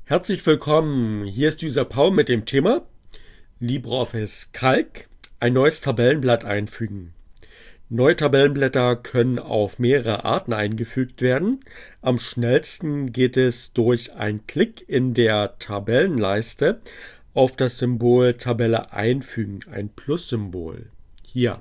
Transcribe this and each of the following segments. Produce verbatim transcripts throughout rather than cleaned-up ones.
Herzlich willkommen, hier ist User Paul mit dem Thema LibreOffice Calc, ein neues Tabellenblatt einfügen. Neue Tabellenblätter können auf mehrere Arten eingefügt werden. Am schnellsten geht es durch einen Klick in der Tabellenleiste auf das Symbol Tabelle einfügen, ein Plus-Symbol. Hier.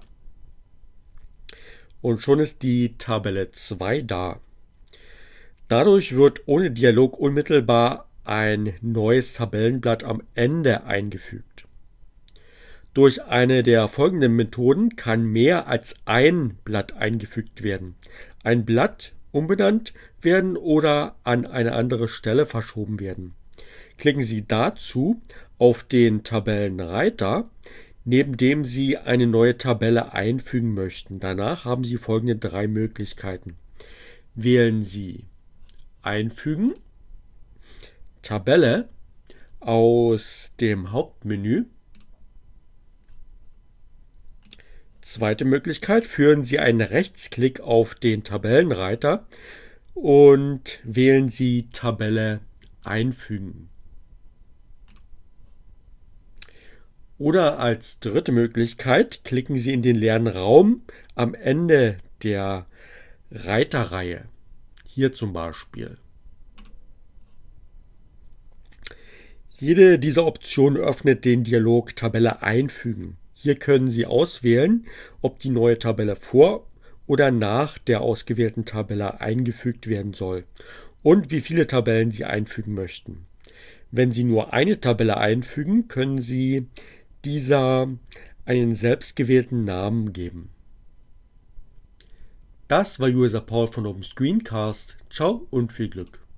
Und schon ist die Tabelle zwei da. Dadurch wird ohne Dialog unmittelbar ein neues Tabellenblatt am Ende eingefügt. Durch eine der folgenden Methoden kann mehr als ein Blatt eingefügt werden. Ein Blatt umbenannt werden oder an eine andere Stelle verschoben werden. Klicken Sie dazu auf den Tabellenreiter, neben dem Sie eine neue Tabelle einfügen möchten. Danach haben Sie folgende drei Möglichkeiten. Wählen Sie Einfügen, Tabelle aus dem Hauptmenü. Zweite Möglichkeit, führen Sie einen Rechtsklick auf den Tabellenreiter und wählen Sie Tabelle einfügen. Oder als dritte Möglichkeit, klicken Sie in den leeren Raum am Ende der Reiterreihe. Hier zum Beispiel. Jede dieser Optionen öffnet den Dialog Tabelle einfügen. Hier können Sie auswählen, ob die neue Tabelle vor oder nach der ausgewählten Tabelle eingefügt werden soll und wie viele Tabellen Sie einfügen möchten. Wenn Sie nur eine Tabelle einfügen, können Sie dieser einen selbstgewählten Namen geben. Das war User Paul von Open Screencast. Ciao und viel Glück.